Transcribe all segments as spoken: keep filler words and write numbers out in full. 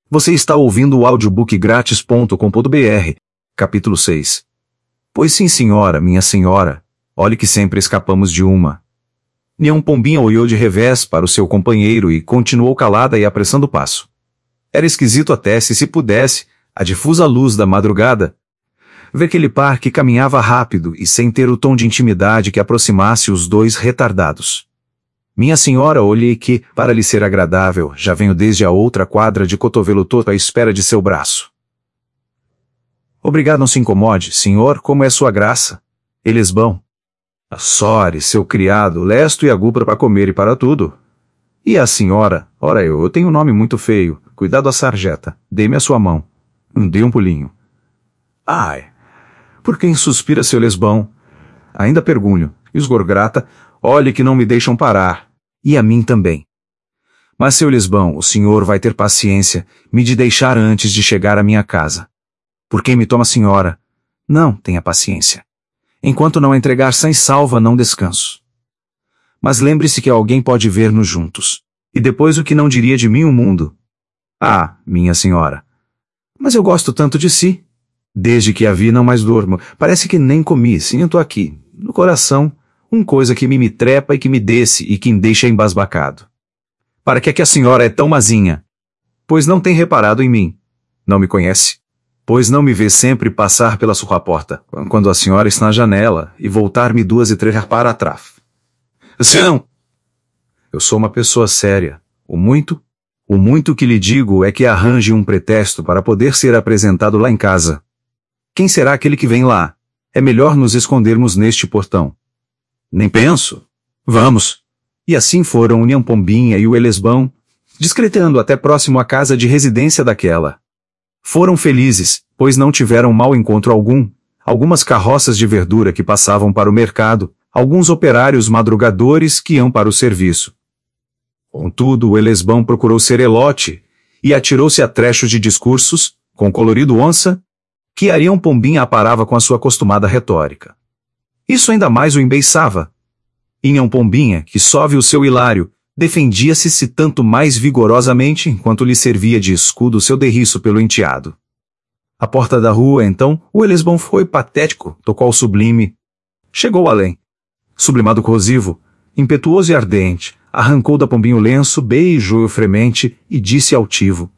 Você está ouvindo o audiobook grátis ponto com ponto br, capítulo seis. Pois sim, senhora, minha senhora, olhe que sempre escapamos de uma. Nhã Pombinha olhou de revés para o seu companheiro e continuou calada e apressando o passo. Era esquisito até se se pudesse, a difusa luz da madrugada, ver aquele par que caminhava rápido e sem ter o tom de intimidade que aproximasse os dois retardados. Minha senhora, olhei que, para lhe ser agradável, já venho desde a outra quadra de cotovelo torto à espera de seu braço. Obrigado, não se incomode, senhor, como é sua graça? Eles vão. A Sore, seu criado, lesto e agupra para comer e para tudo. E a senhora, ora eu, eu tenho um nome muito feio, cuidado a sarjeta, dê-me a sua mão. Dê um pulinho. Ai, por quem suspira seu lesbão? Ainda pergunho, e os gorgrata, olhe que não me deixam parar. E a mim também. Mas, seu lesbão, o senhor vai ter paciência, me de deixar antes de chegar à minha casa. Por quem me toma senhora? Não, tenha paciência. Enquanto não entregar sã e salva, não descanso. Mas lembre-se que alguém pode ver-nos juntos. E depois o que não diria de mim o mundo? Ah, minha senhora. Mas eu gosto tanto de si. Desde que a vi não mais durmo. Parece que nem comi, sinto aqui, no coração, uma coisa que me, me trepa e que me desce e que me deixa embasbacado. Para que é que a senhora é tão mazinha? Pois não tem reparado em mim. Não me conhece? Pois não me vê sempre passar pela sua porta, quando a senhora está na janela, e voltar-me duas e três para trás. Não! Eu sou uma pessoa séria. O muito, o muito que lhe digo é que arranje um pretexto para poder ser apresentado lá em casa. Quem será aquele que vem lá? É melhor nos escondermos neste portão. Nem penso. Vamos. E assim foram o Nhã Pombinha e o Elesbão, discretando até próximo à casa de residência daquela. Foram felizes, pois não tiveram mau encontro algum, algumas carroças de verdura que passavam para o mercado, alguns operários madrugadores que iam para o serviço. Contudo, o Elesbão procurou ser elote, e atirou-se a trechos de discursos, com colorido onça, que a Nhã Pombinha aparava com a sua acostumada retórica. Isso ainda mais o embeiçava. E Nhã Pombinha, que só viu o seu hilário, defendia-se se tanto mais vigorosamente enquanto lhe servia de escudo o seu derriço pelo enteado. À porta da rua, então, o Elesbão foi patético, tocou ao sublime. Chegou além. Sublimado corrosivo, impetuoso e ardente, arrancou da Pombinha o lenço, beijou-o fremente e disse altivo.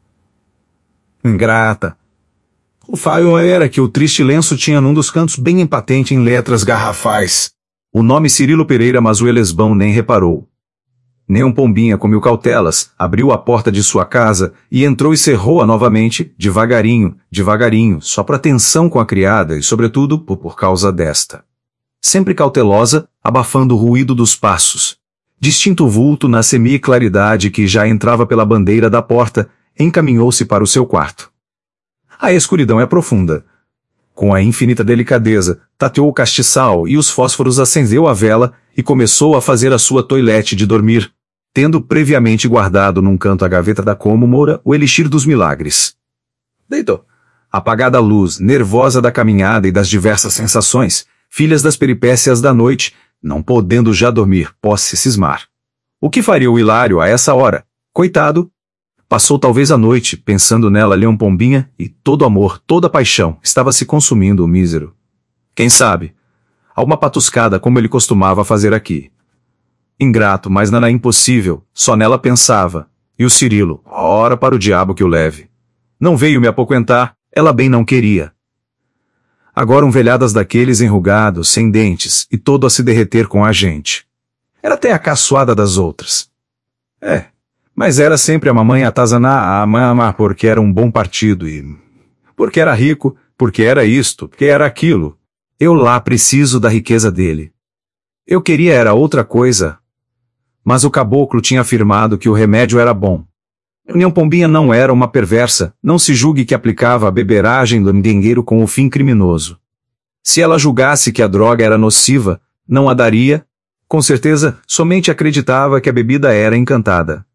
Ingrata! O faio era que o triste lenço tinha num dos cantos bem empatente em letras garrafais o nome Cirilo Pereira, mas o Elesbão nem reparou. Nhã Pombinha, com mil cautelas, abriu a porta de sua casa e entrou e cerrou-a novamente, devagarinho, devagarinho, só para atenção com a criada e, sobretudo, por, por causa desta. Sempre cautelosa, abafando o ruído dos passos. Distinto o vulto na semi-claridade que já entrava pela bandeira da porta, encaminhou-se para o seu quarto. A escuridão é profunda. Com a infinita delicadeza, tateou o castiçal e os fósforos, acendeu a vela e começou a fazer a sua toilette de dormir, tendo previamente guardado num canto a gaveta da cômora o elixir dos milagres. Deitou. Apagada a luz, nervosa da caminhada e das diversas sensações, filhas das peripécias da noite, não podendo já dormir, pôs-se cismar. O que faria o hilário a essa hora? Coitado! Passou talvez a noite, pensando nela Nhã Pombinha, e todo amor, toda paixão, estava se consumindo o mísero. Quem sabe? A uma patuscada como ele costumava fazer aqui. Ingrato, mas não era impossível, só nela pensava. E o Cirilo, ora para o diabo que o leve. Não veio me apoquentar, ela bem não queria. Agora um velhadas daqueles enrugados, sem dentes, e todo a se derreter com a gente. Era até a caçoada das outras. É. Mas era sempre a mamãe atazanar a mama porque era um bom partido e... porque era rico, porque era isto, porque era aquilo. Eu lá preciso da riqueza dele. Eu queria era outra coisa. Mas o caboclo tinha afirmado que o remédio era bom. Nhã Pombinha não era uma perversa, não se julgue que aplicava a beberagem do mendengueiro com o fim criminoso. Se ela julgasse que a droga era nociva, não a daria. Com certeza, somente acreditava que a bebida era encantada.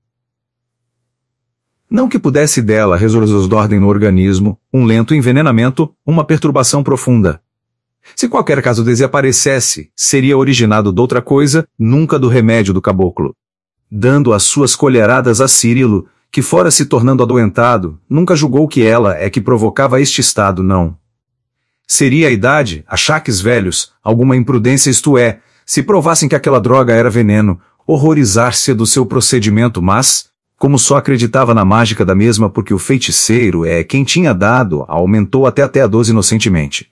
Não que pudesse dela resolver ordem no organismo, um lento envenenamento, uma perturbação profunda. Se qualquer caso desaparecesse, seria originado doutra coisa, nunca do remédio do caboclo. Dando as suas colheradas a Cirilo, que fora se tornando adoentado, nunca julgou que ela é que provocava este estado, não. Seria a idade, achaques velhos, alguma imprudência, isto é, se provassem que aquela droga era veneno, horrorizar-se do seu procedimento, mas, como só acreditava na mágica da mesma porque o feiticeiro é quem tinha dado, aumentou até até a dose inocentemente.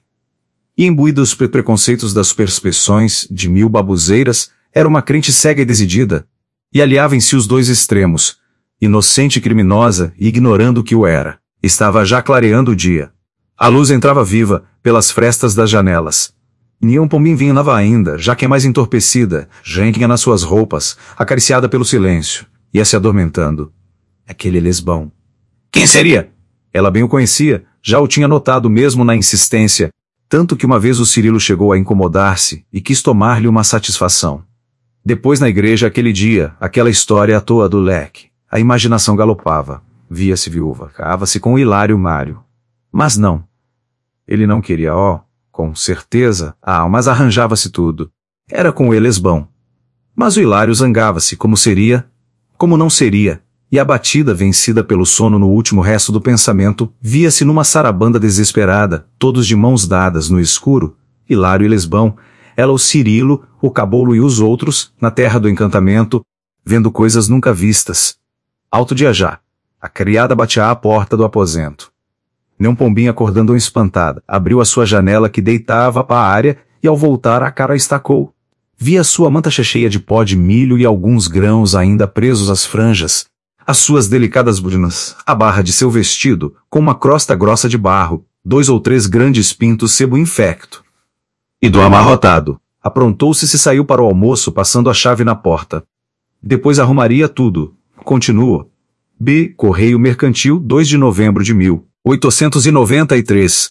E imbuída dos pre preconceitos das superstições de mil babuzeiras, era uma crente cega e decidida, e aliavam em si os dois extremos, inocente e criminosa, e ignorando o que o era. Estava já clareando o dia. A luz entrava viva, pelas frestas das janelas. Niam Pombim vinha ainda, já que é mais entorpecida, jenquinha nas suas roupas, acariciada pelo silêncio, ia se adormentando. Aquele lesbão. Quem seria? Ela bem o conhecia, já o tinha notado mesmo na insistência, tanto que uma vez o Cirilo chegou a incomodar-se e quis tomar-lhe uma satisfação. Depois na igreja aquele dia, aquela história à toa do leque, a imaginação galopava, via-se viúva, cava-se com o Hilário Mário. Mas não. Ele não queria, ó, com certeza, ah, mas arranjava-se tudo. Era com o Elesbão. Mas o Hilário zangava-se, como seria, como não seria, e abatida, vencida pelo sono no último resto do pensamento, via-se numa sarabanda desesperada, todos de mãos dadas no escuro, Hilário e Lesbão, ela o Cirilo, o Cabolo e os outros, na terra do encantamento, vendo coisas nunca vistas. Alto de Ajá. A criada batia à porta do aposento. Niam Pombim, acordando espantada, abriu a sua janela que deitava para a área e ao voltar a cara estacou. Via sua manta cheia de pó de milho e alguns grãos ainda presos às franjas. As suas delicadas budinas, a barra de seu vestido, com uma crosta grossa de barro, dois ou três grandes pintos sebo infecto. E do amarrotado, aprontou-se e se saiu para o almoço passando a chave na porta. Depois arrumaria tudo. Continua. B. Correio Mercantil, dois de novembro de mil oitocentos e noventa e três.